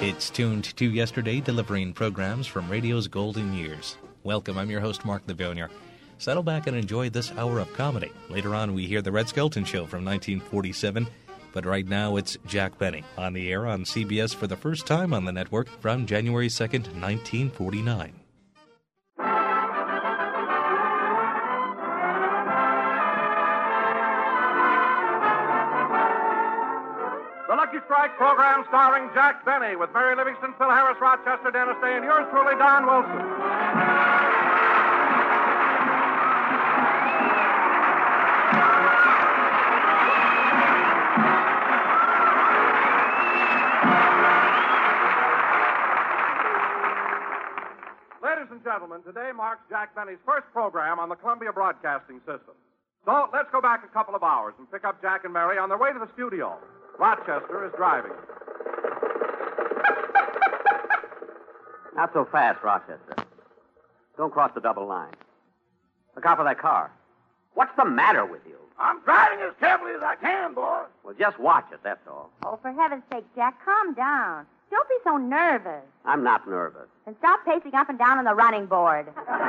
It's tuned to yesterday, delivering programs from radio's golden years. Welcome, I'm your host, Mark Livonia. Settle back and enjoy this hour of comedy. Later on, we hear The Red Skelton Show from 1947, but right now it's Jack Benny on the air on CBS for the first time on the network from January 2nd, 1949. The Lucky Strike program starring Jack Benny with Mary Livingston, Phil Harris, Rochester, Dennis Day, and yours truly, Don Wilson. Ladies and gentlemen, today marks Jack Benny's first program on the Columbia Broadcasting System. So let's go back a couple of hours and pick up Jack and Mary on their way to the studio. Rochester is driving. Not so fast, Rochester. Don't cross the double line. Look out for that car. What's the matter with you? I'm driving as carefully as I can, boy. Well, just watch it, that's all. Oh, for heaven's sake, Jack, calm down. Don't be so nervous. I'm not nervous. And stop pacing up and down on the running board.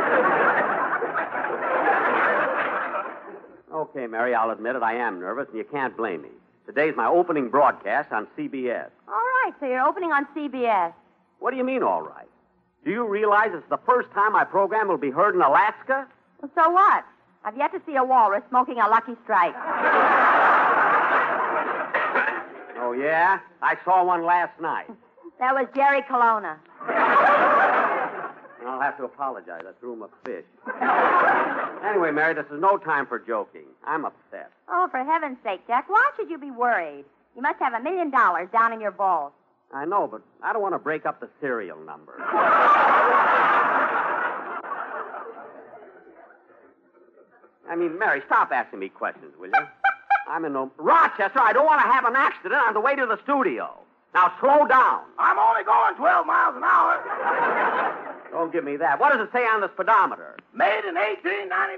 Okay, Mary, I'll admit it. I am nervous, and you can't blame me. Today's my opening broadcast on CBS. All right, so you're opening on CBS. What do you mean, all right? Do you realize it's the first time my program will be heard in Alaska? Well, so what? I've yet to see a walrus smoking a Lucky Strike. Oh, yeah? I saw one last night. That was Jerry Colonna. I'll have to apologize. I threw him a fish. Anyway, Mary, this is no time for joking. I'm upset. Oh, for heaven's sake, Jack, why should you be worried? You must have $1 million down in your vault. I know, but I don't want to break up the serial number. I mean, Mary, stop asking me questions, will you? I'm in no... Rochester, I don't want to have an accident on the way to the studio. Now, slow down. I'm only going 12 miles an hour. Don't give me that. What does it say on the speedometer? Made in 1899.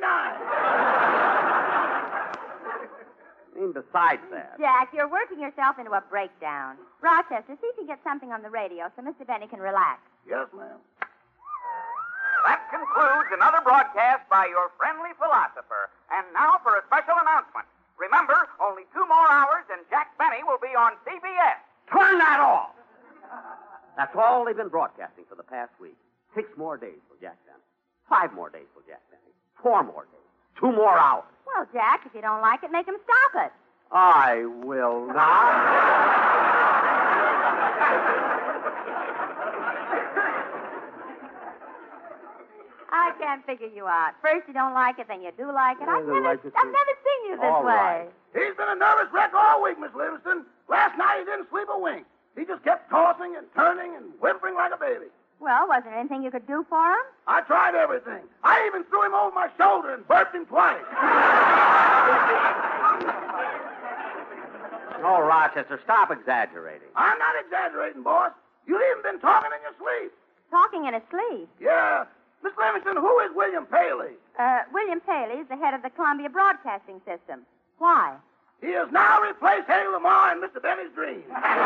I mean, besides that... Jack, you're working yourself into a breakdown. Rochester, see if you can get something on the radio so Mr. Benny can relax. Yes, ma'am. That concludes another broadcast by your friendly philosopher. And now for a special announcement. Remember, only 2 more hours and Jack Benny will be on CBS. Turn that off! That's all they've been broadcasting for the past week. 6 more days for Jack Benny. 5 more days for Jack Benny. 4 more days. 2 more hours. Well, Jack, if you don't like it, make him stop it. I will not. I can't figure you out. First you don't like it, then you do like it. I I've don't never like it seen too. you this All way. right. He's been a nervous wreck all week, Miss Livingston. Last night he didn't sleep a wink. He just kept tossing and turning and whimpering like a baby. Well, was there anything you could do for him? I tried everything. I even threw him over my shoulder and burped him twice. Oh, Rochester, stop exaggerating. I'm not exaggerating, boss. You've even been talking in your sleep. Talking in his sleep. Yeah. Miss Livingston, who is William Paley? William Paley is the head of the Columbia Broadcasting System. Why? He has now replaced Hedy Lamarr in Mr. Benny's dream.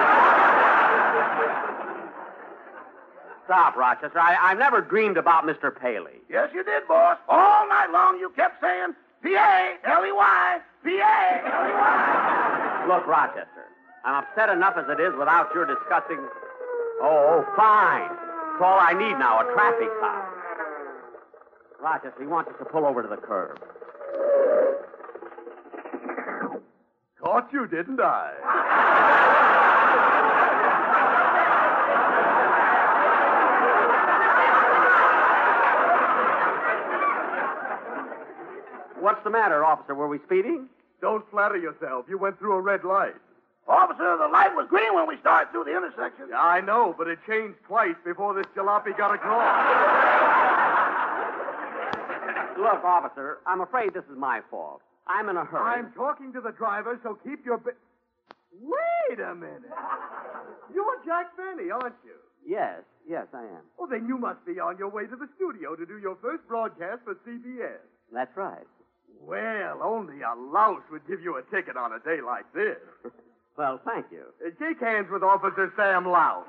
Stop, Rochester. I've never dreamed about Mr. Paley. Yes, you did, boss. All night long you kept saying, P-A-L-E-Y, P-A-L-E-Y. Look, Rochester, I'm upset enough as it is without your discussing... Oh, fine. That's all I need now, a traffic cop. Rochester, he wants us to pull over to the curb. Caught you, didn't I? What's the matter, officer? Were we speeding? Don't flatter yourself. You went through a red light. Officer, the light was green when we started through the intersection. Yeah, I know, but it changed twice before this jalopy got across. Look, officer, I'm afraid this is my fault. I'm in a hurry. I'm talking to the driver, so keep your... Wait a minute. You're Jack Benny, aren't you? Yes, I am. Well, then you must be on your way to the studio to do your first broadcast for CBS. That's right. Well, only a louse would give you a ticket on a day like this. Well, thank you. Shake hands with Officer Sam Lowe.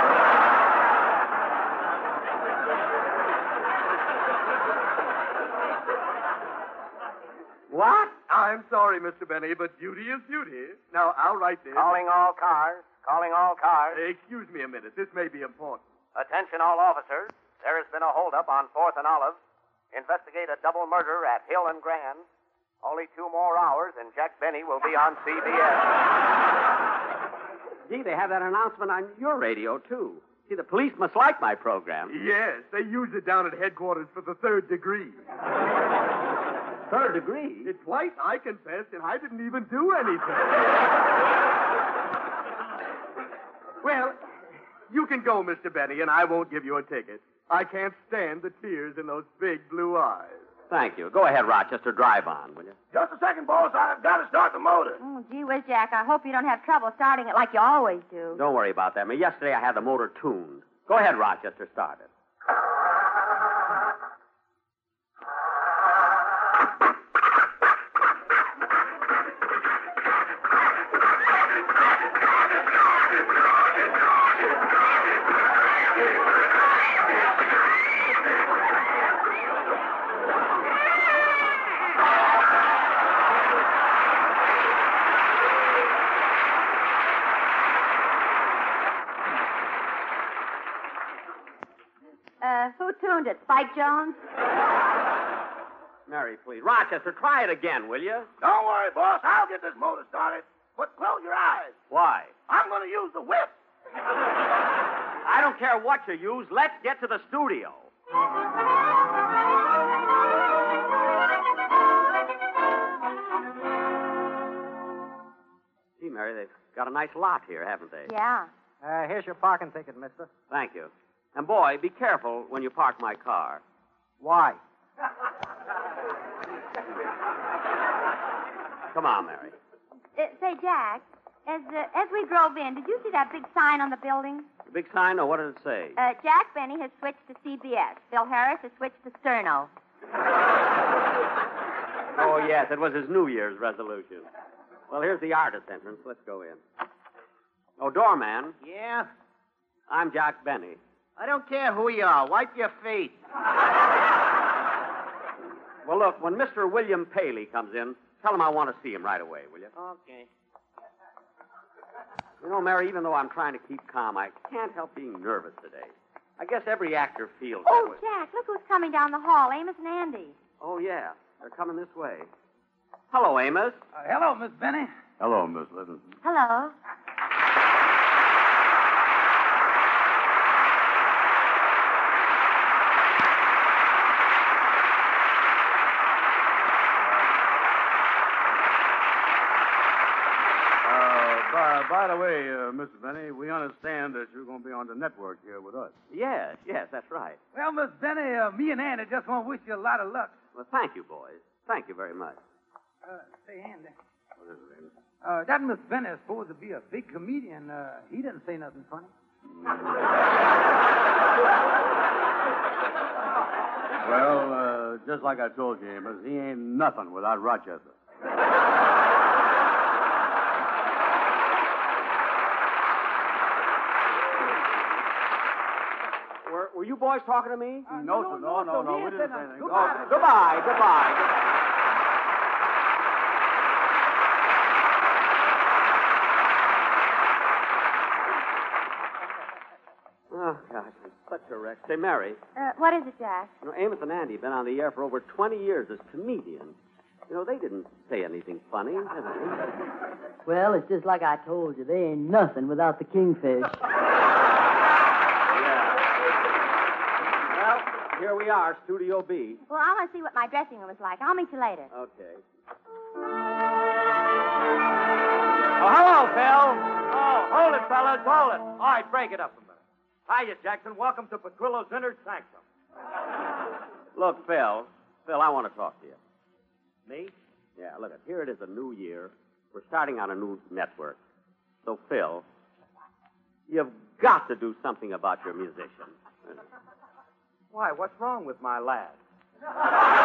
What? I'm sorry, Mr. Benny, but duty is duty. Now, I'll write this. Calling all cars. Calling all cars. Excuse me a minute. This may be important. Attention all officers. There has been a holdup on 4th and Olive. Investigate a double murder at Hill and Grand. Only 2 more hours, and Jack Benny will be on CBS. Gee, they have that announcement on your radio, too. See, the police must like my program. Yes, they use it down at headquarters for the 3rd degree. 3rd degree? Twice I confessed, and I didn't even do anything. Well, you can go, Mr. Benny, and I won't give you a ticket. I can't stand the tears in those big blue eyes. Thank you. Go ahead, Rochester. Drive on, will you? Just a second, boss. I've got to start the motor. Oh, gee whiz, Jack. I hope you don't have trouble starting it like you always do. Don't worry about that. Yesterday I had the motor tuned. Go ahead, Rochester. Start it. Who tuned it? Spike Jones? Mary, please. Rochester, try it again, will you? Don't worry, boss. I'll get this motor started. But close your eyes. Why? I'm going to use the whip. I don't care what you use. Let's get to the studio. Gee, Mary, they've got a nice lot here, haven't they? Yeah. Here's your parking ticket, mister. Thank you. And, boy, be careful when you park my car. Why? Come on, Mary. Say, Jack, as we drove in, did you see that big sign on the building? The big sign, or what did it say? Jack Benny has switched to CBS. Phil Harris has switched to Sterno. Oh, yes, it was his New Year's resolution. Well, here's the artist entrance. Let's go in. Oh, doorman. Yeah? I'm Jack Benny. I don't care who you are. Wipe your feet. Well, look, when Mr. William Paley comes in, tell him I want to see him right away, will you? Okay. You know, Mary, even though I'm trying to keep calm, I can't help being nervous today. I guess every actor feels that Oh, way. Jack, look who's coming down the hall. Amos and Andy. Oh, yeah. They're coming this way. Hello, Amos. Hello, Miss Benny. Hello, Miss Livingston. Hello. By the way, Mr. Benny, we understand that you're going to be on the network here with us. Yes, that's right. Well, Miss Benny, me and Andy just want to wish you a lot of luck. Well, thank you, boys. Thank you very much. Say, Andy. What is it, Amos? That Miss Benny is supposed to be a big comedian. He didn't say nothing funny. Well, just like I told you, Amos, he ain't nothing without Rochester. Were you boys talking to me? No, sir. No. We didn't say anything. Goodbye. Goodbye. Oh, gosh, I'm such a wreck. Say, Mary, What is it, Jack? you know, Amos and Andy have been on the air for over 20 years as comedians. You know, they didn't say anything funny, did they? Well, it's just like I told you. They ain't nothing without the kingfish. Well, here we are, Studio B. Well, I want to see what my dressing room is like. I'll meet you later. Okay. Oh, hello, Phil. Oh, hold it, fellas, hold it. All right, break it up a minute. Hiya, Jackson. Welcome to Petrillo's Inner Sanctum. Look, Phil, I want to talk to you. Me? Yeah, look, here it is, a new year. We're starting on a new network. So, Phil, you've got to do something about your musician. Why, what's wrong with my lad?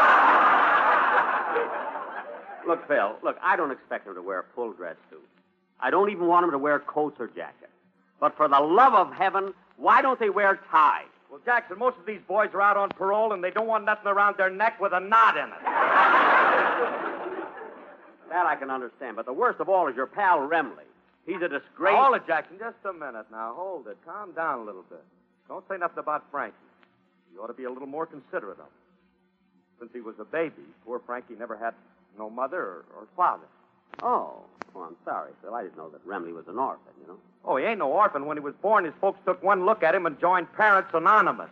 Look, Phil, I don't expect him to wear a full dress suit. I don't even want them to wear coats or jackets. But for the love of heaven, why don't they wear ties? Well, Jackson, most of these boys are out on parole, and they don't want nothing around their neck with a knot in it. That I can understand. But the worst of all is your pal Remley. He's a disgrace. Hold it, Jackson. Just a minute now. Hold it. Calm down a little bit. Don't say nothing about Frankie. You ought to be a little more considerate of him. Since he was a baby, poor Frankie never had no mother or father. Oh, I'm sorry, Phil. I didn't know that Remley was an orphan, you know. Oh, he ain't no orphan. When he was born, his folks took one look at him and joined Parents Anonymous.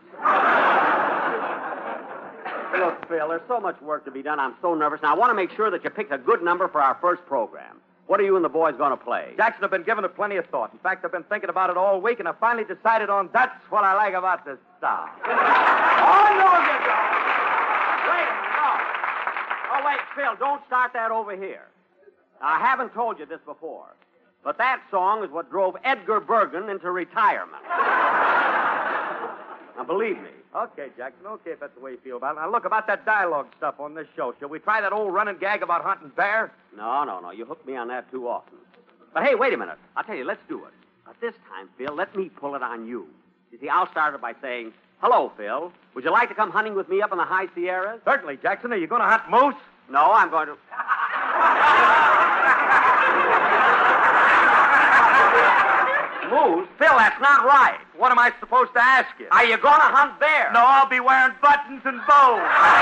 Look, Phil, there's so much work to be done. I'm so nervous. Now, I want to make sure that you picked a good number for our first program. What are you and the boys going to play? Jackson, I've been giving it plenty of thought. In fact, I've been thinking about it all week, and I finally decided on that's what I like about this stuff. Oh, no, you don't. Wait a minute, no. Oh, wait, Phil, don't start that over here. Now, I haven't told you this before, but that song is what drove Edgar Bergen into retirement. Now, believe me. Okay, Jackson, okay, if that's the way you feel about it. Now, look, about that dialogue stuff on this show. Shall we try that old running gag about hunting bear? No. You hook me on that too often. But, hey, wait a minute. I'll tell you, let's do it. But this time, Phil, let me pull it on you. You see, I'll start it by saying, hello, Phil. Would you like to come hunting with me up in the high Sierras? Certainly, Jackson. Are you going to hunt moose? No, I'm going to... Moose? Phil, that's not right. What am I supposed to ask you? Are you going to hunt bear? No, I'll be wearing buttons and bows.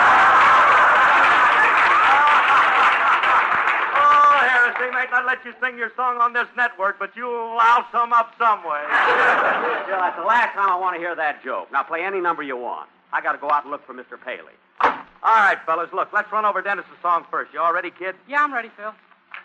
Oh, Harris, they might not let you sing your song on this network, but you'll louse some up some way. Phil, that's the last time I want to hear that joke. Now, play any number you want. I got to go out and look for Mr. Paley. All right, fellas, look, let's run over Dennis's song first. You all ready, kid? Yeah, I'm ready, Phil.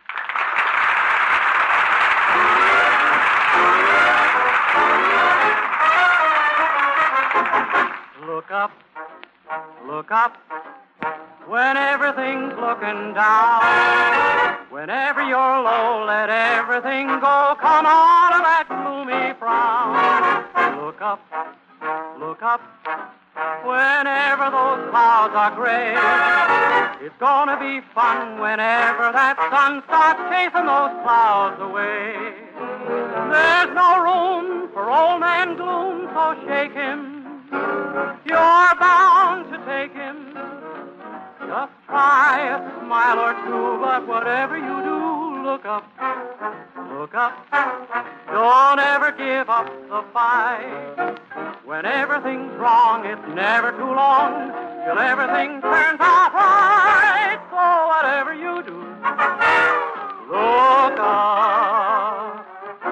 Look up, when everything's looking down. Whenever you're low, let everything go. Come out of that gloomy frown. Look up, whenever those clouds are gray. It's gonna be fun whenever that sun starts chasing those clouds away. There's no room for old man gloom, so shake him. You're bound to take him. Just try a smile or two, but whatever you do, look up. Don't ever give up the fight. When everything's wrong, it's never too long till everything turns out right. So whatever you do, look up.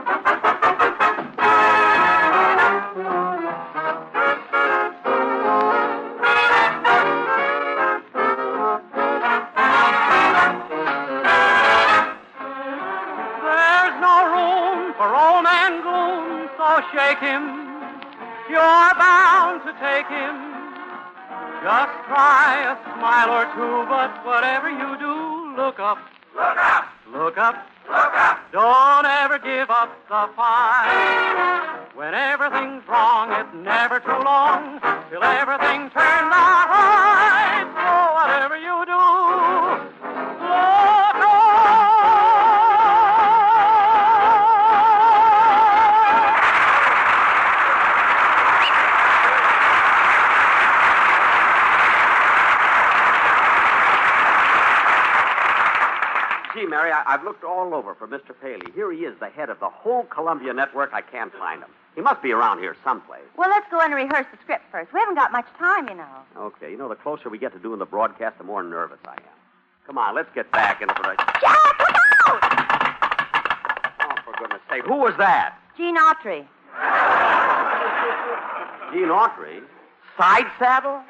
Shake him, you're bound to take him. Just try a smile or two, but whatever you do, look up. Look up. Don't ever give up the fight. When everything's wrong, it's never too long till everything turns out right. So whatever you do, look up. Mary, I've looked all over for Mr. Paley. Here he is, the head of the whole Columbia network. I can't find him. He must be around here someplace. Well, let's go in and rehearse the script first. We haven't got much time, you know. Okay, the closer we get to doing the broadcast, the more nervous I am. Come on, let's get back into the... Jack, look out! Oh, for goodness sake, who was that? Gene Autry. Gene Autry? Side saddle?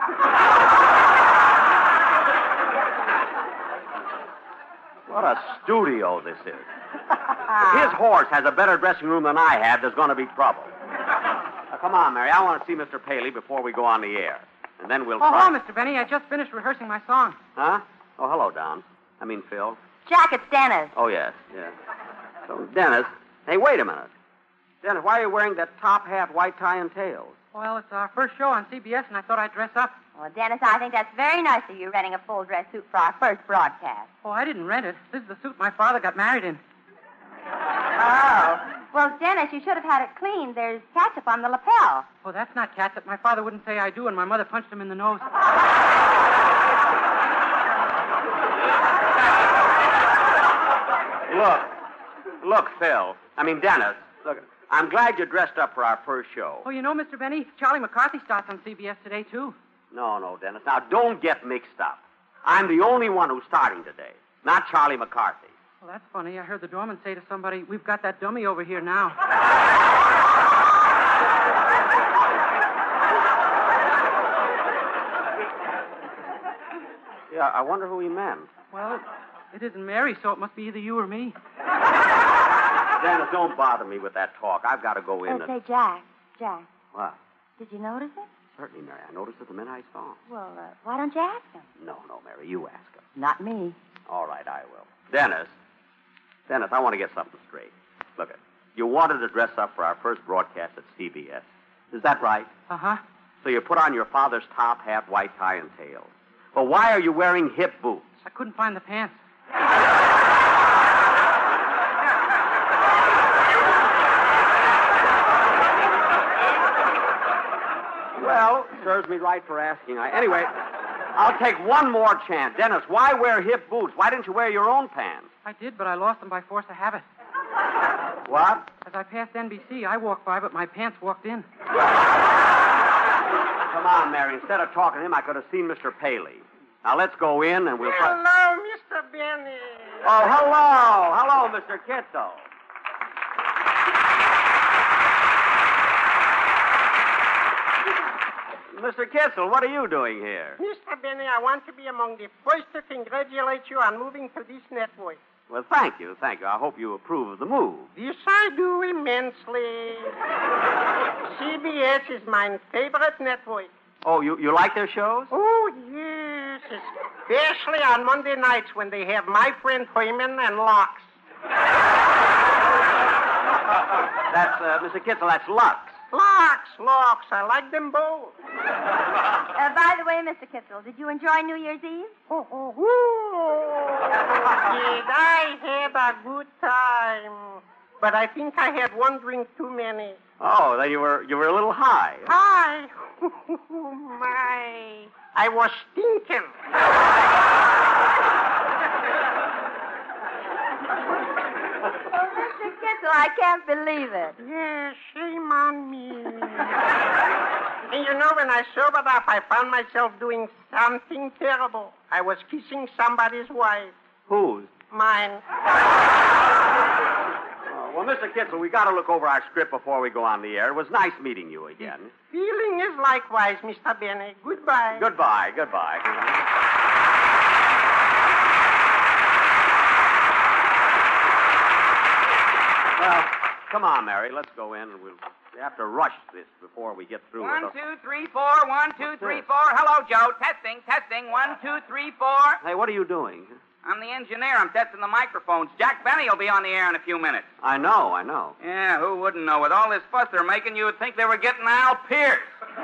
What a studio this is. If his horse has a better dressing room than I have, there's going to be trouble. Now, come on, Mary. I want to see Mr. Paley before we go on the air. And then we'll try... Hello, Mr. Benny. I just finished rehearsing my song. Huh? Oh, hello, Don. I mean, Phil. Jack, it's Dennis. Oh, yes. So, Dennis... Hey, wait a minute. Dennis, why are you wearing that top hat, white tie, and tails? Well, it's our first show on CBS, and I thought I'd dress up. Well, Dennis, I think that's very nice of you renting a full dress suit for our first broadcast. Oh, I didn't rent it. This is the suit my father got married in. Oh. Well, Dennis, you should have had it cleaned. There's ketchup on the lapel. Oh, that's not ketchup. My father wouldn't say I do, and my mother punched him in the nose. Look, Phil. Dennis. Look, I'm glad you dressed up for our first show. Oh, you know, Mr. Benny, Charlie McCarthy starts on CBS today, too. No, Dennis. Now, don't get mixed up. I'm the only one who's starting today, not Charlie McCarthy. Well, that's funny. I heard the doorman say to somebody, we've got that dummy over here now. Yeah, I wonder who he meant. Well, it isn't Mary, so it must be either you or me. Dennis, don't bother me with that talk. I've got to go in. Say, Jack. What? Did you notice it? Certainly, Mary. I noticed it the minute I saw him. Well, why don't you ask him? No, Mary. You ask him. Not me. All right, I will. Dennis, I want to get something straight. Look, you wanted to dress up for our first broadcast at CBS. Is that right? Uh-huh. So you put on your father's top hat, white tie, and tails. But why are you wearing hip boots? I couldn't find the pants. Well, serves me right for asking. Anyway, I'll take one more chance. Dennis, why wear hip boots? Why didn't you wear your own pants? I did, but I lost them by force of habit. What? As I passed NBC, I walked by, but my pants walked in. Come on, Mary. Instead of talking to him, I could have seen Mr. Paley. Now, let's go in and we'll... Hello, Mr. Benny. Oh, hello. Hello, Mr. Kitzel. Mr. Kitzel, what are you doing here? Mr. Benny, I want to be among the first to congratulate you on moving to this network. Well, thank you. I hope you approve of the move. Yes, I do immensely. CBS is my favorite network. Oh, you like their shows? Oh, yes. Especially on Monday nights when they have My Friend Herman and Lux. That's, Mr. Kitzel, that's Lux. Lux. I like them both. By the way, Mr. Kitzel, did you enjoy New Year's Eve? Did I had a good time. But I think I had one drink too many. Oh, then you were a little high. High? My. I was stinking. Mr. Kitzel, I can't believe it. Yeah, shame on me. And you know, when I sobered up, I found myself doing something terrible. I was kissing somebody's wife. Whose? Mine. Well, Mr. Kitzel, we got to look over our script before we go on the air. It was nice meeting you again. Feeling is likewise, Mr. Benny. Goodbye. Goodbye. Well, come on, Mary. Let's go in, and we'll have to rush this before we get through. 1, 2, 3, 4. 1, 2, 3, 4. Hello, Joe. Testing. 1, 2, 3, 4. Hey, what are you doing? I'm the engineer. I'm testing the microphones. Jack Benny will be on the air in a few minutes. I know. Yeah, who wouldn't know? With all this fuss they're making, you would think they were getting Al Pierce.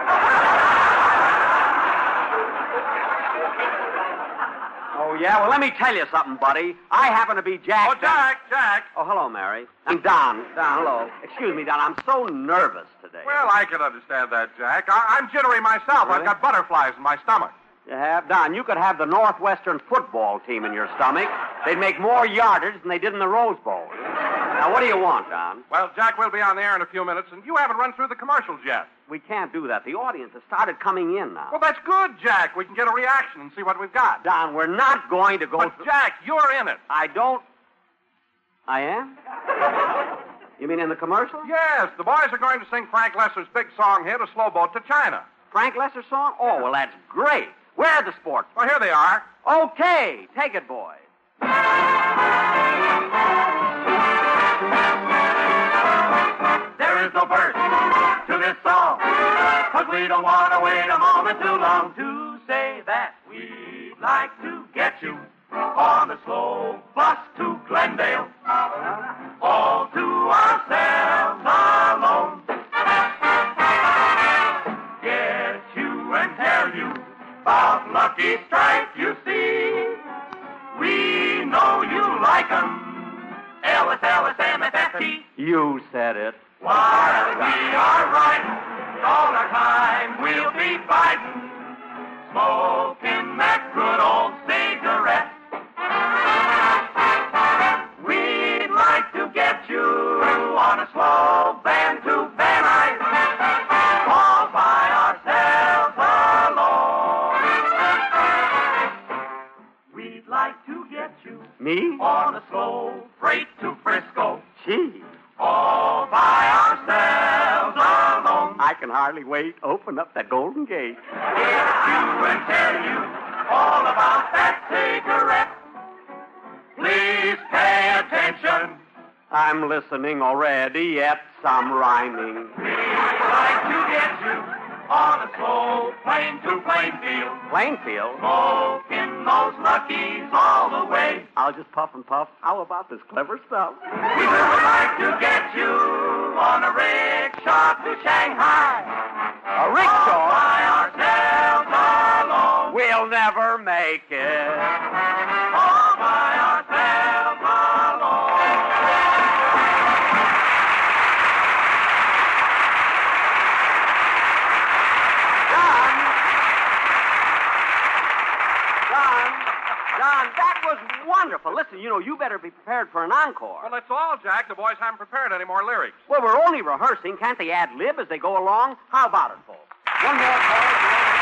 Oh, yeah? Well, let me tell you something, buddy. I happen to be Jack. Oh, Jack. Oh, hello, Mary. I'm Don. Hello. Excuse me, Don. I'm so nervous today. Well, I can understand that, Jack. I'm jittery myself. Really? I've got butterflies in my stomach. You have? Don, you could have the Northwestern football team in your stomach. They'd make more yardage than they did in the Rose Bowl. Now, what do you want, Don? Well, Jack, we'll be on the air in a few minutes, and you haven't run through the commercials yet. We can't do that. The audience has started coming in now. Well, that's good, Jack. We can get a reaction and see what we've got. Don, we're not going to go... But, Jack, you're in it. I am? You mean in the commercial? Yes, the boys are going to sing Frank Lesser's big song hit, A Slow Boat to China. Frank Lesser song? Oh, well, that's great. Where are the sports? Well, here they are. Okay, take it, boys. There is no verse to this song, 'cause we don't want to wait a moment too long to say that we'd like to get you on the slow bus to Glendale, all to ourselves alone. Get you and tell you about Lucky Strike, you see. We know you like 'em. Ellis, MFF. lucky. You said it. While we are riding, all our time we'll be fighting, smoking that good old cigarette. We'd like to get you on a slow Van to Van Nuys, all by ourselves alone. We'd like to get you Me? on a slow freight to Frisco, Gee, all by ourselves alone. I can hardly wait. Open up that Golden Gate. Get you and tell you all about that cigarette. Please pay attention. I'm listening already, yet some rhyming. We'd like to get you on a slow plane to Plainfield, Plainfield? smoking those luckies all the way. I'll just puff and puff. How about this clever stuff? We would like to get you on a rickshaw to Shanghai, A all rickshaw? by ourselves alone. We'll never make it. All by ourselves alone. Don, that was wonderful. Listen, you better be prepared for an encore. Well, that's all, Jack. The boys haven't prepared any more lyrics. Well, we're only rehearsing. Can't they ad-lib as they go along? How about it, folks? One more chorus.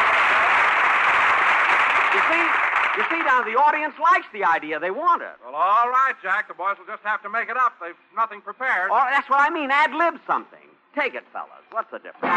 You see, Don, the audience likes the idea. They want it. Well, all right, Jack. The boys will just have to make it up. They've nothing prepared. Oh, that's what I mean, ad-lib something. Take it, fellas. What's the difference?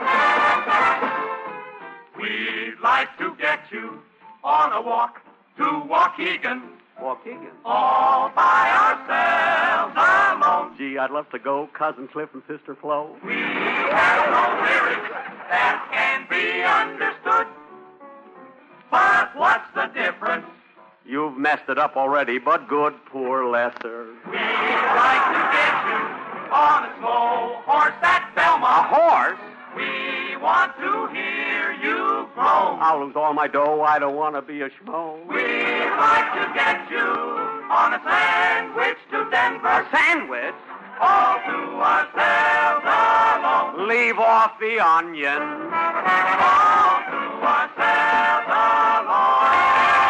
We'd like to get you on a walk to Waukegan, Waukegan. all by ourselves alone. Gee, I'd love to go. Cousin Cliff and Sister Flo. We have no lyrics that can be understood. But what's the difference? You've messed it up already, but good, poor lesser. We'd like to get you on a slow horse at Belmont. A horse? We want to hear you groan. I'll lose all my dough. I don't want to be a schmo. We'd like to get you on a sandwich to Denver. A sandwich? All to ourselves alone. Leave off the onion. All to ourselves alone.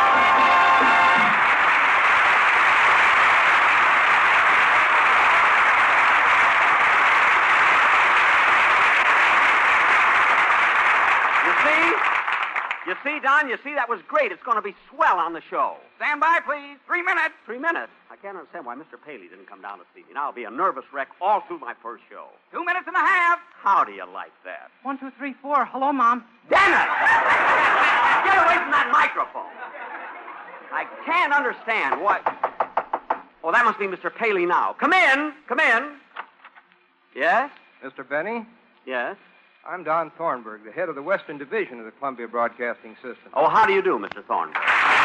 You see, Don, that was great. It's going to be swell on the show. Stand by, please. 3 minutes. 3 minutes? I can't understand why Mr. Paley didn't come down to see me. Now I'll be a nervous wreck all through my first show. 2 minutes and a half. How do you like that? 1, 2, 3, 4. Hello, Mom. Dennis! Get away from that microphone. I can't understand what... Oh, that must be Mr. Paley now. Come in. Come in. Yes? Mr. Benny, Yes? I'm Don Thornburg, the head of the Western Division of the Columbia Broadcasting System. Oh, how do you do, Mr. Thornburg?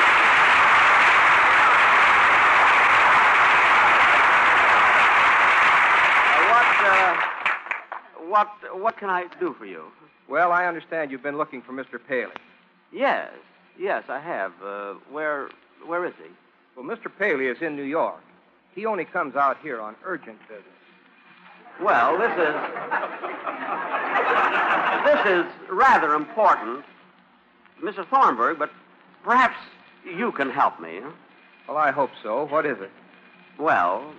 What can I do for you? Well, I understand you've been looking for Mr. Paley. Yes, I have. Where is he? Well, Mr. Paley is in New York. He only comes out here on urgent business. Well, this is rather important, Mr. Thornburg, but perhaps you can help me. Huh? Well, I hope so. What is it? Well...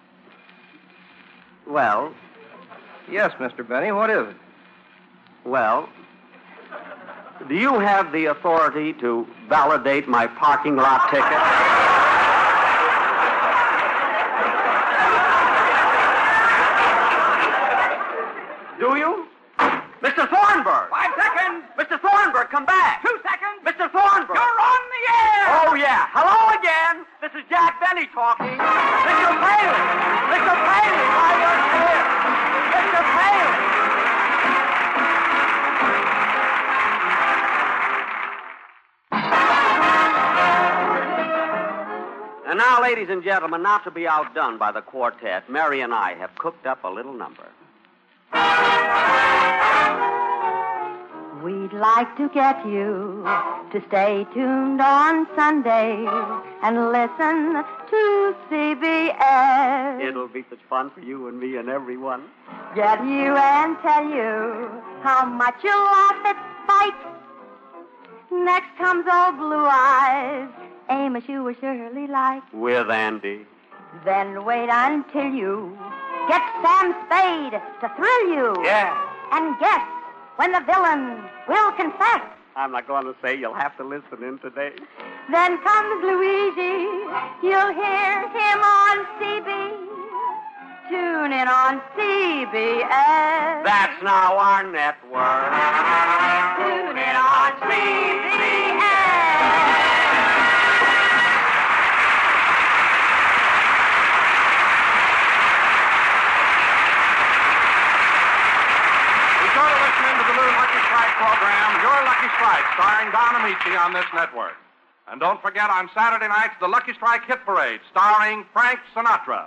Yes, Mr. Benny, what is it? Well, do you have the authority to validate my parking lot ticket? Do you? Mr. Thornburg! 5 seconds. Mr. Thornburg, come back! 2 seconds. Mr. Thornburg! You're on the air. Oh, yeah. Hello again. This is Jack Benny talking. Mr. Paley! Mr. Paley, are you here? Mr. Paley! And now, ladies and gentlemen, not to be outdone by the quartet, Mary and I have cooked up a little number. We'd like to get you to stay tuned on Sunday and listen to CBS. It'll be such fun for you and me and everyone. Get you and tell you how much you laugh at fight. Next comes old Blue Eyes, Amos you will surely like. With Andy. Then wait until you get Sam Spade to thrill you. Yeah. And guess when the villain will confess. I'm not going to say, you'll have to listen in today. Then comes Luigi. You'll hear him on CB. Tune in on CBS. That's now our network. Tune in on CBS. Program, Your Lucky Strike, starring Don Amici on this network. And don't forget, on Saturday nights, the Lucky Strike Hit Parade, starring Frank Sinatra.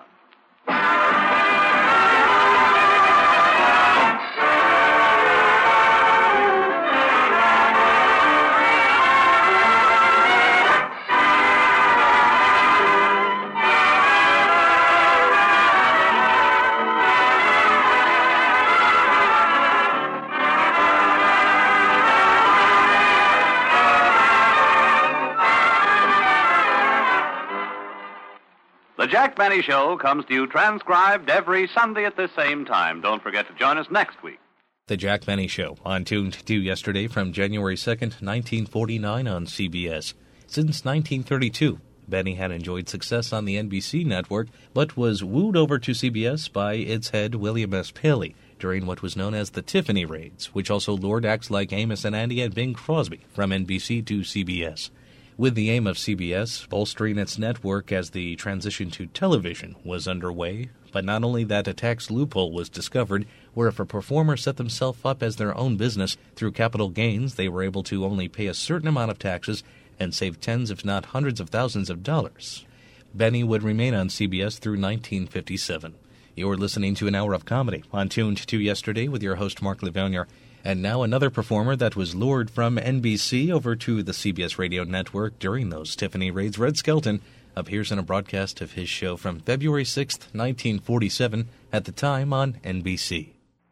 The Jack Benny Show comes to you transcribed every Sunday at this same time. Don't forget to join us next week. The Jack Benny Show, on Tuned to yesterday from January 2nd, 1949 on CBS. Since 1932, Benny had enjoyed success on the NBC network, but was wooed over to CBS by its head, William S. Paley, during what was known as the Tiffany Raids, which also lured acts like Amos and Andy and Bing Crosby from NBC to CBS. With the aim of CBS bolstering its network as the transition to television was underway, but not only that, a tax loophole was discovered where if a performer set themselves up as their own business through capital gains, they were able to only pay a certain amount of taxes and save tens if not hundreds of thousands of dollars. Benny would remain on CBS through 1957. You're listening to an hour of comedy on Tuned to Yesterday with your host Mark Livonia. And now another performer that was lured from NBC over to the CBS radio network during those Tiffany Raids, Red Skelton, appears in a broadcast of his show from February 6th, 1947, at the time on NBC.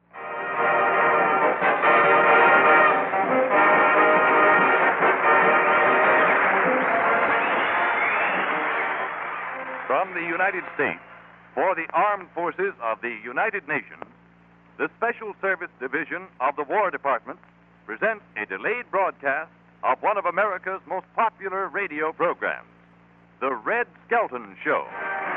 From the United States, for the Armed Forces of the United Nations, the Special Service Division of the War Department presents a delayed broadcast of one of America's most popular radio programs, The Red Skelton Show.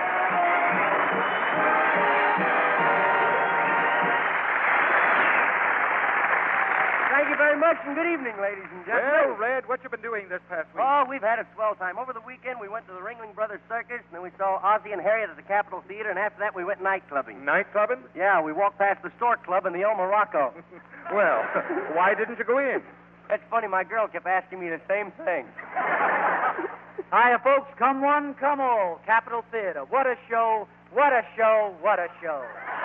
Thank you very much, and good evening, ladies and gentlemen. Well, Red, what you been doing this past week? Oh, we've had a swell time. Over the weekend, we went to the Ringling Brothers Circus, and then we saw Ozzie and Harriet at the Capitol Theater, and after that, we went night clubbing. Night clubbing? Yeah, we walked past the Stork Club and the El Morocco. Well, why didn't you go in? That's funny. My girl kept asking me the same thing. Hiya, folks. Come one, come all. Capitol Theater. What a show, what a show, what a show.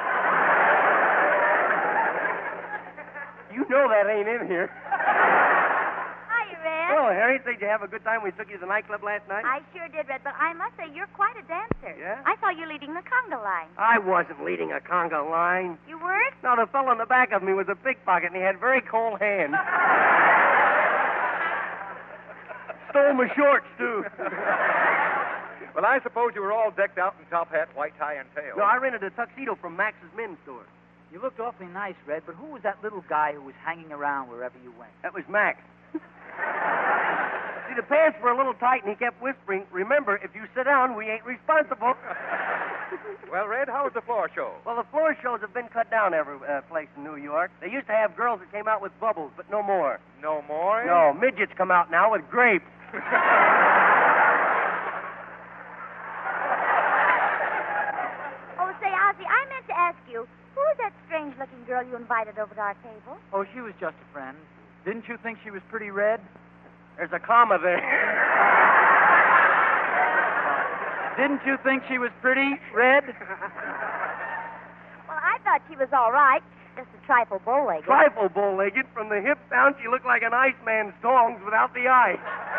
You know that ain't in here. Hiya, Red. Oh, Harriet, did you have a good time? We took you to the nightclub last night? I sure did, Red, but I must say you're quite a dancer. Yeah? I saw you leading the conga line. I wasn't leading a conga line. You weren't? No, the fellow in the back of me was a pickpocket, and he had very cold hands. Stole my shorts, too. Well, I suppose you were all decked out in top hat, white tie, and tail. No, I rented a tuxedo from Max's men's store. You looked awfully nice, Red, but who was that little guy who was hanging around wherever you went? That was Max. See, the pants were a little tight, and he kept whispering, "Remember, if you sit down, we ain't responsible." Well, Red, how was the floor show? Well, the floor shows have been cut down every place in New York. They used to have girls that came out with bubbles, but no more. No more? No, midgets come out now with grapes. Oh, say, Ozzie, I meant to ask you, who was that strange-looking girl you invited over to our table? Oh, she was just a friend. Didn't you think she was pretty, Red? There's a comma there. Didn't you think she was pretty, Red? Well, I thought she was all right. Just a trifle bow-legged. Trifle bow-legged. From the hip down, she looked like an Iceman's tongs without the ice.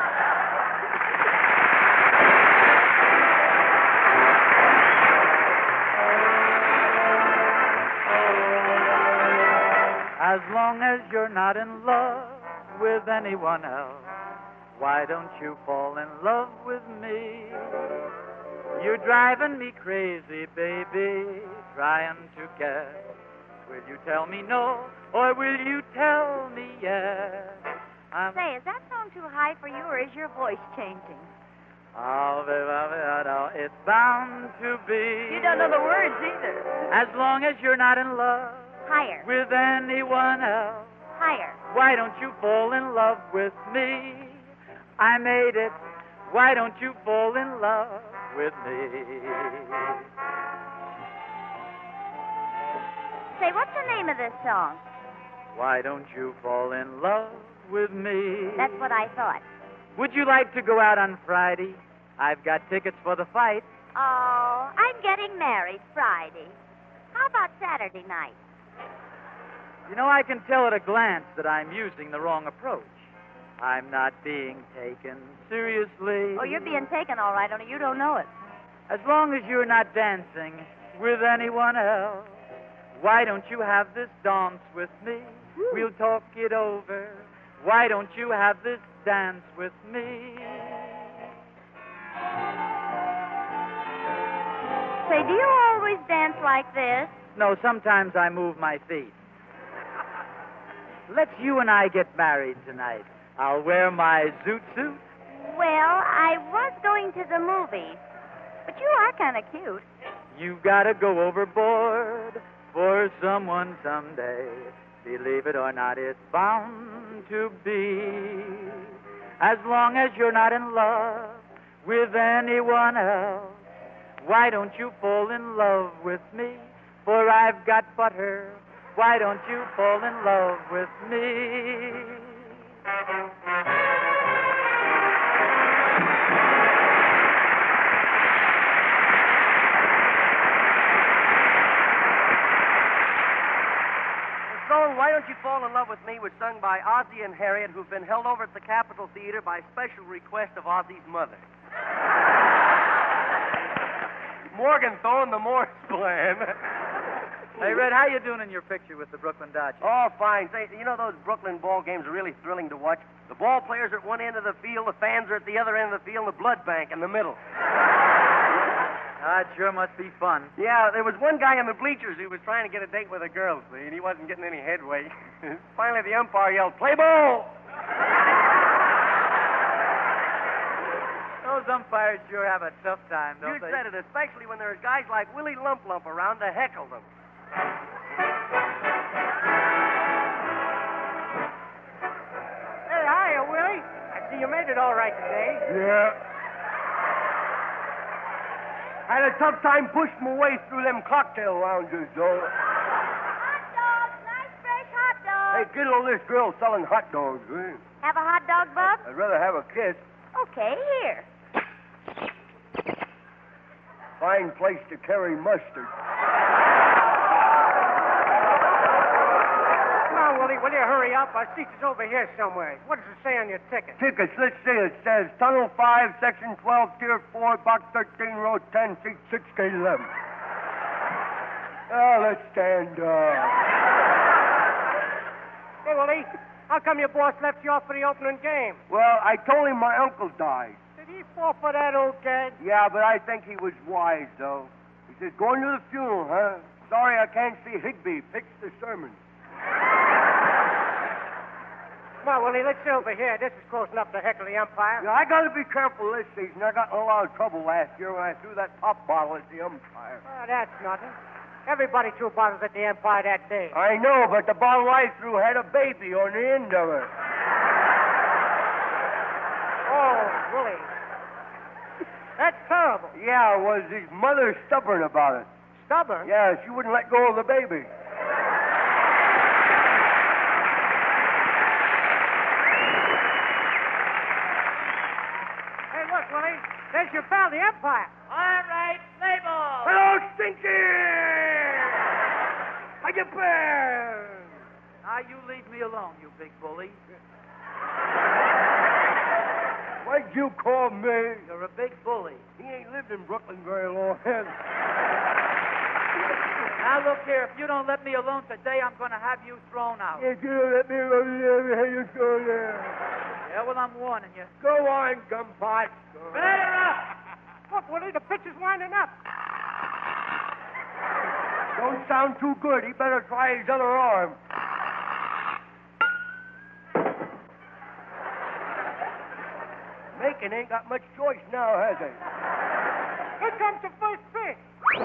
As long as you're not in love with anyone else, why don't you fall in love with me? You're driving me crazy, baby, trying to guess. Will you tell me no, or will you tell me yes? Say, is that song too high for you, or is your voice changing? Oh, it's bound to be. You don't know the words either. As long as you're not in love Higher. with anyone else, Higher. why don't you fall in love with me? I made it. Why don't you fall in love with me? Say, what's the name of this song? Why don't you fall in love with me? That's what I thought. Would you like to go out on Friday? I've got tickets for the fight. Oh, I'm getting married Friday. How about Saturday night? You know, I can tell at a glance that I'm using the wrong approach. I'm not being taken seriously. Oh, you're being taken all right, only you don't know it. As long as you're not dancing with anyone else, why don't you have this dance with me? We'll talk it over. Why don't you have this dance with me? Say, do you always dance like this? No, sometimes I move my feet. Let's you and I get married tonight. I'll wear my zoot suit. Well, I was going to the movies, but you are kind of cute. You've got to go overboard for someone someday. Believe it or not, it's bound to be. As long as you're not in love with anyone else, why don't you fall in love with me? For I've got butter. Why don't you fall in love with me? The song Why Don't You Fall in Love with Me was sung by Ozzie and Harriet, who've been held over at the Capitol Theater by special request of Ozzie's mother. Morgenthau and the Morse plan. Hey, Red, how you doing in your picture with the Brooklyn Dodgers? Oh, fine. Say, you know those Brooklyn ball games are really thrilling to watch? The ball players are at one end of the field, the fans are at the other end of the field, and the blood bank in the middle. It sure must be fun. Yeah, there was one guy in the bleachers who was trying to get a date with a girl, see, and he wasn't getting any headway. Finally, the umpire yelled, "Play ball!" Those umpires sure have a tough time, don't they? You said it, especially when there's guys like Willie Lump Lump around to heckle them. Hey, hiya, Willie. I see you made it all right today. Yeah. I had a tough time pushing my way through them cocktail lounges, though. Hot dogs, nice fresh hot dogs. Hey, get on this girl selling hot dogs, eh? Have a hot dog, Bub? I'd rather have a kiss. Okay, here. Fine place to carry mustard. Come on, Willie, will you hurry up? Our seat is over here somewhere. What does it say on your ticket? Tickets, let's see. It says Tunnel 5, Section 12, Tier 4, Box 13, Row 10, Seat 6 to 11. Oh, let's stand up. Hey, Willie, how come your boss left you off for the opening game? Well, I told him my uncle died. Did he fall for that old gag? Yeah, but I think he was wise, though. He says, going to the funeral, huh? Sorry I can't see Higby. Fix the sermon. Come on, Willie, let's sit over here. This is close enough to heckle the umpire. Yeah, I got to be careful this season. I got in a lot of trouble last year when I threw that pop bottle at the umpire. Oh, that's nothing. Everybody threw bottles at the umpire that day. I know, but the bottle I threw had a baby on the end of it. Oh, Willie. That's terrible. Yeah, it was. His mother's stubborn about it. Stubborn? Yeah, she wouldn't let go of the baby. Hey, look, Willie. There's your pal, the umpire. All right, play ball. Hello, Stinky! I you been? Now you leave me alone, you big bully. What'd you call me? You're a big bully. He ain't lived in Brooklyn very long. Now look here, if you don't let me alone today, I'm going to have you thrown out. If you don't let me alone, you go there. Yeah, well, I'm warning you. Go on, Gumpot. Batter up! Look, Willie, the pitch is winding up. Don't sound too good. He better try his other arm. Macon ain't got much choice now, has he? Here comes the first pitch.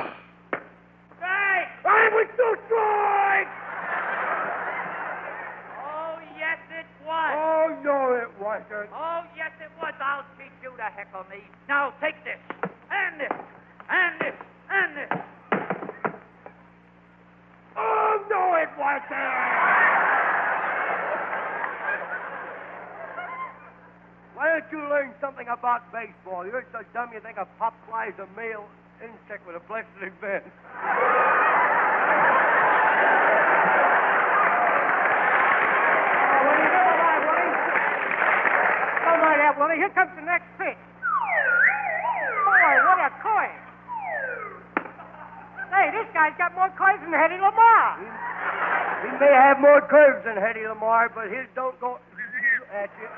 Hey! I was two strikes! Oh, yes, it was. Oh, no, it wasn't. Oh, yes, it was. I'll teach you to heckle me. Now, take this, and this, and this, and this. Oh, no, it wasn't! Why don't you learn something about baseball? You're so dumb you think a pop fly is a male insect with a blessed event. Willie, here comes the next pitch. Boy, what a coin. Hey, this guy's got more coins than Hedy Lamar. He may have more curves than Hedy Lamar, but his don't go at you.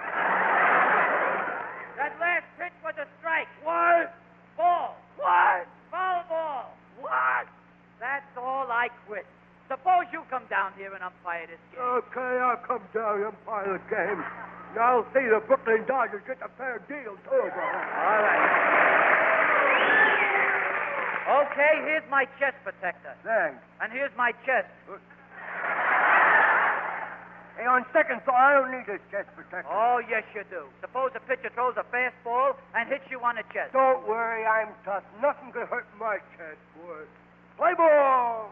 That last pitch was a strike. What? Ball. What? Foul ball. What? That's all. I quit. Suppose you come down here and umpire this game. Okay, I'll come down and umpire the game. Now, I'll see the Brooklyn Dodgers get a fair deal, too. All right. Okay, here's my chest protector. Thanks. And here's my chest. Hey, on second thought, I don't need this chest protector. Oh, yes, you do. Suppose a pitcher throws a fastball and hits you on the chest. Don't worry, I'm tough. Nothing could hurt my chest, boy. Play ball!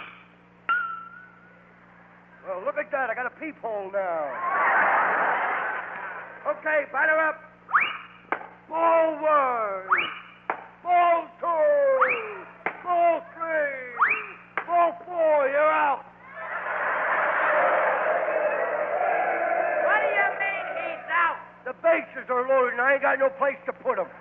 Well, look at that. I got a peephole now. Okay, batter up. Ball one. Ball two. Ball three. Ball four. You're out. What do you mean he's out? The bases are loaded, and I ain't got no place to put them.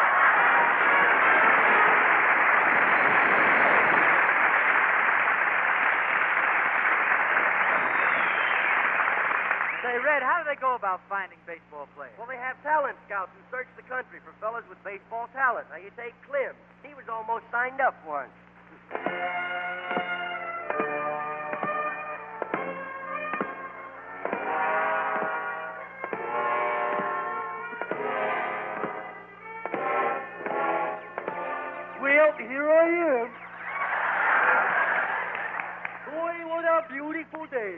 Say, Red, how do they go about finding baseball players? Well, they have talent scouts who search the country for fellas with baseball talent. Now, you take Clem. He was almost signed up once. Well, here I am. Boy, what a beautiful day.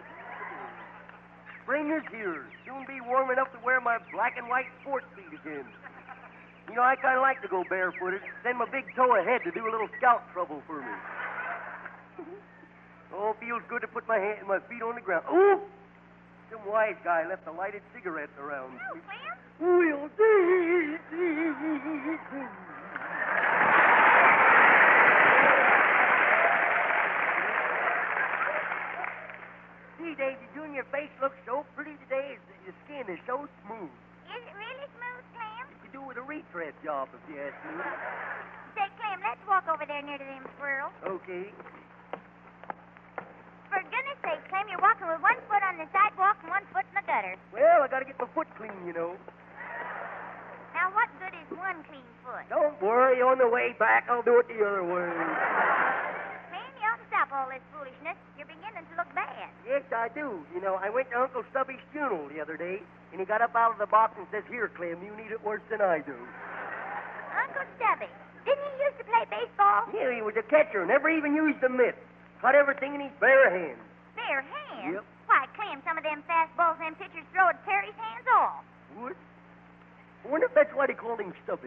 Spring is here. Soon be warm enough to wear my black and white sports feet again. You know, I kind of like to go barefooted. Send my big toe ahead to do a little scout trouble for me. Oh, feels good to put my feet on the ground. Ooh! Some wise guy left a lighted cigarette around. Oh, Clem? We'll See, Davy Jr., your face looks so pretty today. Your skin is so smooth. Is it really smooth, Clem? You could do with a retread job, if you ask me. Say, Clem, let's walk over there near to them squirrels. Okay. For goodness sake, Clem, you're walking with one foot on the sidewalk and one foot in the gutter. Well, I got to get my foot clean, you know. Now, what good is one clean foot? Don't worry. On the way back, I'll do it the other way. Clem, you ought to stop all this foolishness. You're beginning to look bad. Yes, I do. You know, I went to Uncle Stubby's funeral the other day, and he got up out of the box and says, "Here, Clem, you need it worse than I do." Uncle Stubby, didn't he used to play baseball? Yeah, he was a catcher, never even used a mitt. Caught everything in his bare hands. Bare hands? Yep. Why, Clem, some of them fastballs them pitchers throw would tear his hands off. What? I wonder if that's why they called him Stubby.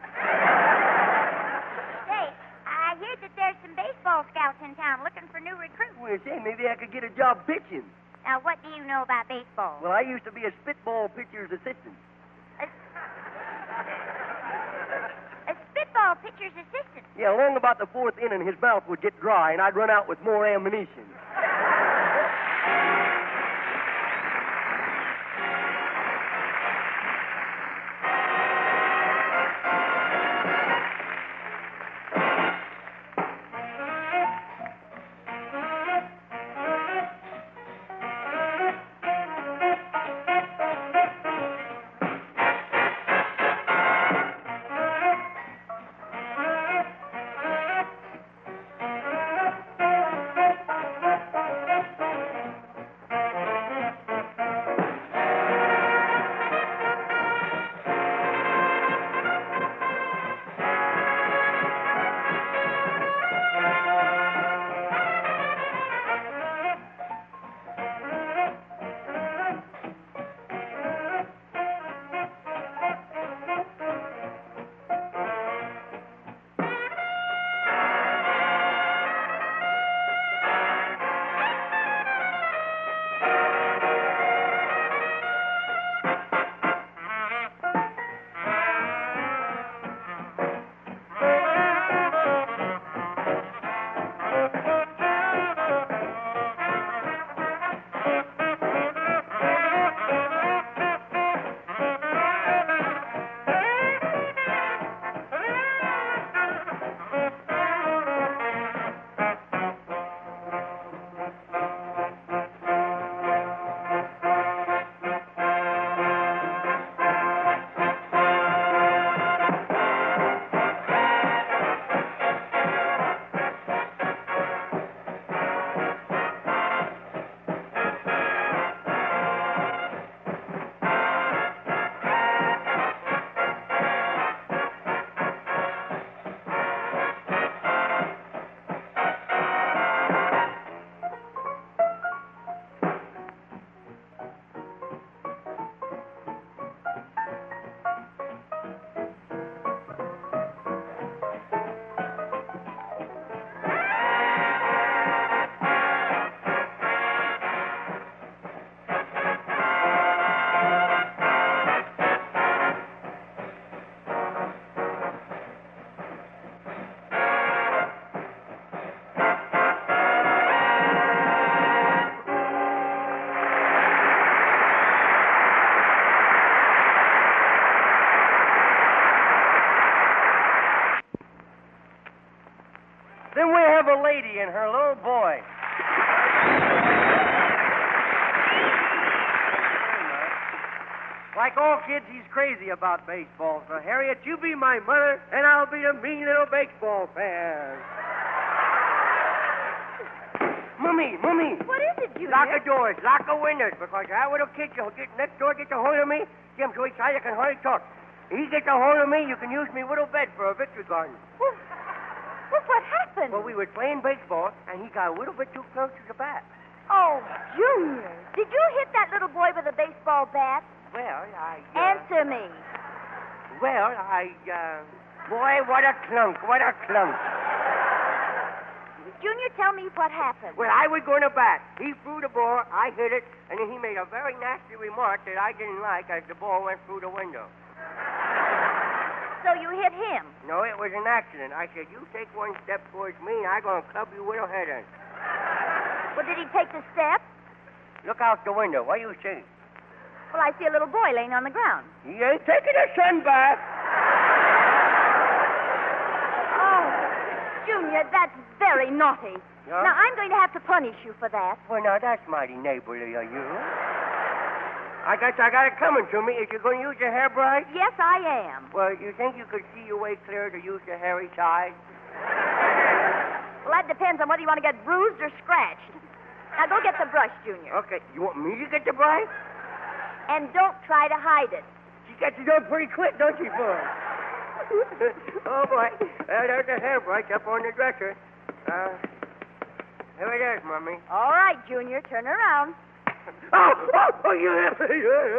Say, I hear that there's some baseball scouts in town looking for new recruits. Well, say, maybe I could get a job pitching. Now, what do you know about baseball? Well, I used to be a spitball pitcher's assistant. A spitball Oh, pitcher's assistant. Yeah, along about the fourth inning, his mouth would get dry, and I'd run out with more ammunition. Then we have a lady and her little boy. Like all kids, he's crazy about baseball. So, Harriet, you be my mother, and I'll be the mean little baseball fan. Mommy. What is it, Junior? Lock the doors, lock the windows, because that little kid will get next door, get a hold of me. Jim, so excited I can hardly talk. He gets a hold of me, you can use me little bed for a victory garden. Well, what happened? Well, we were playing baseball, and he got a little bit too close to the bat. Oh, Junior, did you hit that little boy with a baseball bat? Well, Answer me. Well, boy, what a clunk. Junior, tell me what happened. Well, I was going to bat. He threw the ball, I hit it, and then he made a very nasty remark that I didn't like as the ball went through the window. So you hit him? No, it was an accident. I said, you take one step towards me, and I'm going to club your little head in. Well, did he take the step? Look out the window. What do you see? Well, I see a little boy laying on the ground. He ain't taking a sun bath. Oh, Junior, that's very naughty. Yeah? Now, I'm going to have to punish you for that. Well, now, that's mighty neighborly of you. I got it coming to me. Is you going to use your hairbrush? Yes, I am. Well, you think you could see your way clear to use the hairy side? Well, that depends on whether you want to get bruised or scratched. Now, go get the brush, Junior. Okay. You want me to get the brush? And don't try to hide it. She gets it done pretty quick, don't she, boy? Oh, boy. There's the hairbrush up on the dresser. Here it is, Mommy. All right, Junior. Turn around. Oh, you hit me.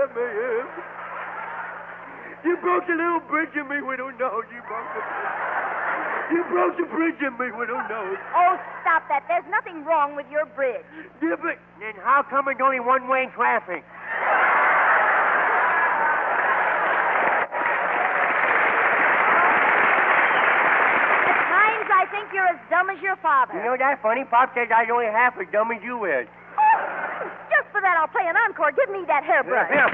You broke the little bridge in me with a nose. You broke the bridge in me with a nose. Oh, stop that. There's nothing wrong with your bridge. Yeah, but then how come it's only one-way traffic? I think you're as dumb as your father. You know that funny? Pop says I was only half as dumb as you is. Oh, just for that, I'll play an encore. Give me that hairbrush. Here.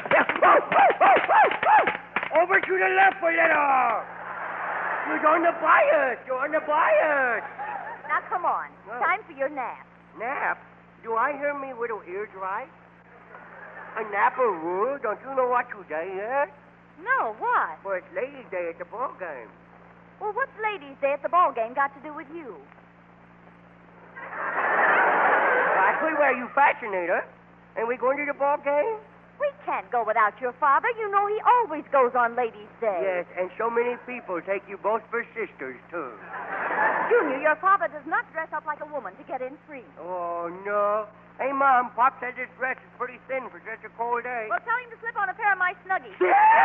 Over to the left, little. You're on the bias. Now, come on. Time for your nap. Nap? Do I hear me little ears right? A nap of wood? Don't you know what today is? No, what? Well, it's Ladies' Day at the ball game. Well, what's Ladies' Day at the ball game got to do with you? Exactly where you fascinator. And we going to the ball game? We can't go without your father. You know he always goes on Ladies' Day. Yes, and so many people take you both for sisters, too. Junior, your father does not dress up like a woman to get in free. Oh, no. Hey, Mom, Pop says this dress is pretty thin for such a cold day. Well, tell him to slip on a pair of my Snuggies.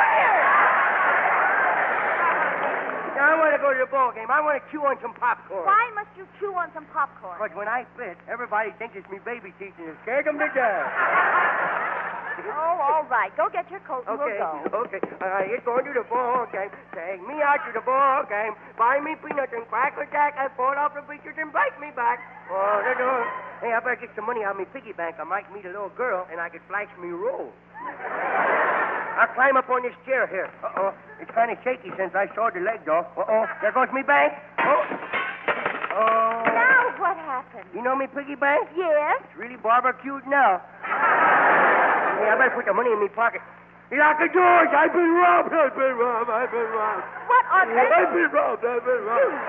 Now, I want to go to the ball game. I want to chew on some popcorn. Why must you chew on some popcorn? Because when I fit, everybody thinks it's me baby teeth and it scares them to death. Oh, all right. Go get your coat and we'll go. Okay. It's going to the ball game. Take me out to the ball game. Buy me peanuts and Cracker Jack. I fall off the bleachers and bite me back. Oh, the door. Hey, I better get some money out of my piggy bank. I might meet a little girl and I could flash me roll. I'll climb up on this chair here. Uh-oh. It's kind of shaky since I sawed the leg off. Uh-oh. There goes me bank. Oh. Now what happened? You know me piggy bank? Yes. It's really barbecued now. Hey, I better put the money in my pocket. Lock the doors. I've been robbed. What on earth? I've been robbed. Junior.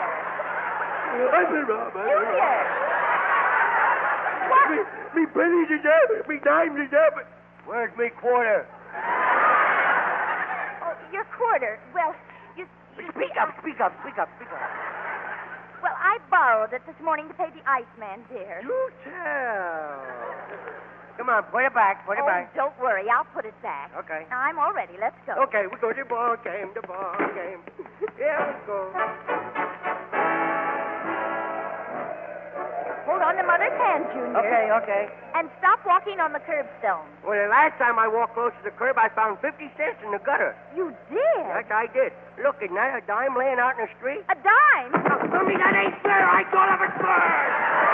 What? Me pennies is there. Me dimes is there. But where's me quarter? Oh, your quarter. Well, you Speak up. Well, I borrowed it this morning to pay the Iceman, dear. You tell. Come on, put it back. Don't worry. I'll put it back. Okay. Now, I'm all ready. Let's go. Okay, we go to the ball game. Here we go. Hold on to Mother's hand, Junior. Okay. And stop walking on the curbstone. Well, the last time I walked close to the curb, I found 50 cents in the gutter. You did? Yes, I did. Look, isn't that a dime laying out in the street? A dime? Tell me that ain't fair. I thought of it first.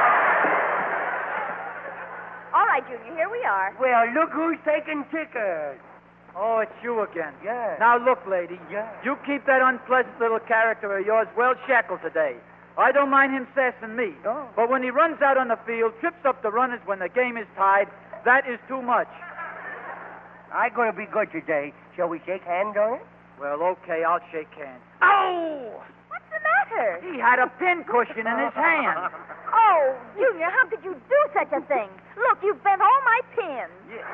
All right, Junior, here we are. Well, look who's taking tickets. Oh, it's you again. Yeah. Now, look, lady. Yeah. You keep that unpleasant little character of yours well shackled today. I don't mind him sassing me. Oh. But when he runs out on the field, trips up the runners when the game is tied, that is too much. I'm going to be good today. Shall we shake hands on it? Well, okay, I'll shake hands. Oh! What's the matter? He had a pin cushion in his hand. Oh, Junior, how could you do such a thing? Look, you've bent all my pins.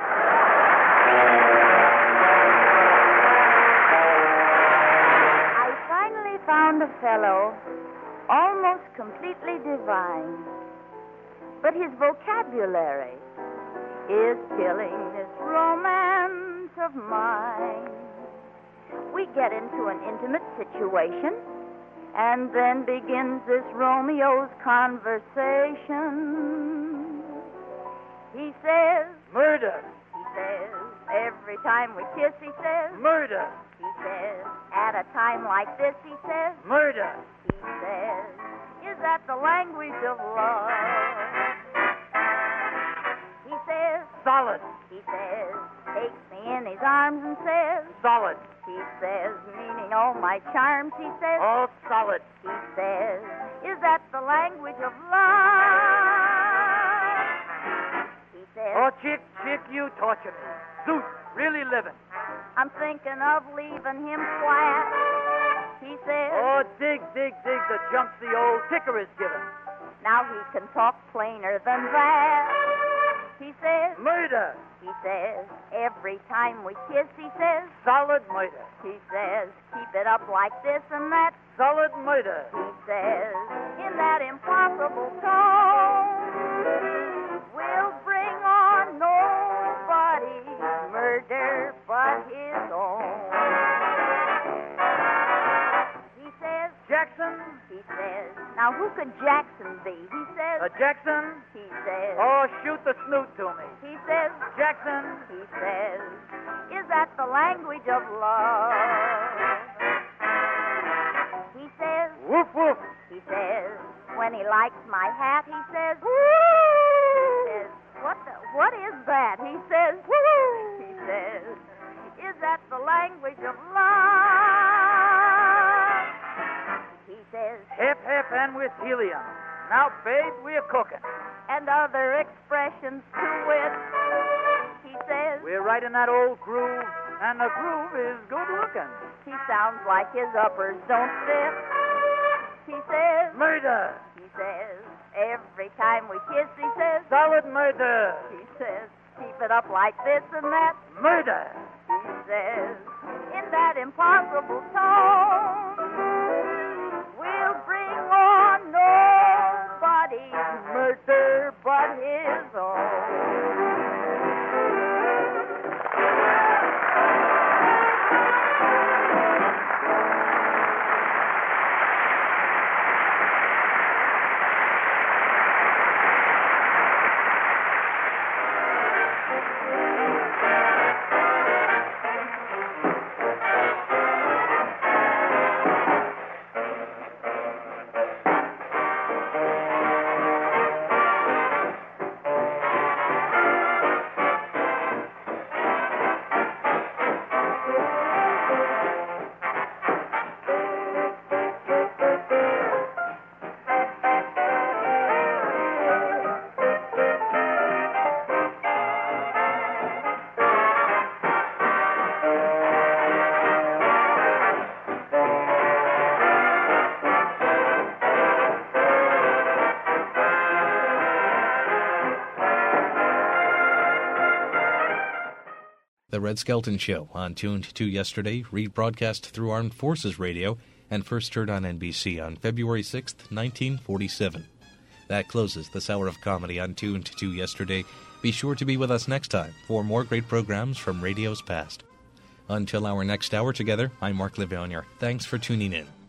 I finally found a fellow almost completely divine. But his vocabulary is killing this romance of mine. We get into an intimate situation, and then begins this Romeo's conversation. He says, murder. He says, every time we kiss, he says, murder. He says, at a time like this, he says, murder. He says, is that the language of love? He says, solid. He says, takes me in his arms and says, solid. He says, meaning all my charms, he says, all solid. He says, is that the language of love? He says, oh, chick, you torture me. Zeus, really living. I'm thinking of leaving him flat. He says, oh, dig the jumps the old ticker is given. Now he can talk plainer than that. He says, murder. He says, every time we kiss, he says, solid murder. He says, keep it up like this and that. Solid murder. He says, in that impossible tone, we'll bring on nobody's murder but his own. He says, Jackson. He says, now who could Jackson be? He says, Jackson. He says, oh, shoot the snoot to me. He says, Jackson. He says, is that the language of love? He says, woof, woof. He says, when he likes my hat, he says, woo! He says, what is that? He says, woo! He says, is that the language of love? He says, hip, hip, and with helium. Now, babe, we're cooking. and other expressions to wit. He says, we're right in that old groove, and the groove is good looking. He sounds like his uppers don't fit. He says, murder. He says, every time we kiss, he says, solid murder. He says, keep it up like this and that. Murder. He says, in that impossible tone, we'll bring on nobody's murder but his own. The Red Skelton Show, on Tuned to Yesterday, rebroadcast through Armed Forces Radio and first heard on NBC on February 6th, 1947. That closes this hour of comedy on Tuned to Yesterday. Be sure to be with us next time for more great programs from radio's past. Until our next hour together, I'm Mark Livonia. Thanks for tuning in.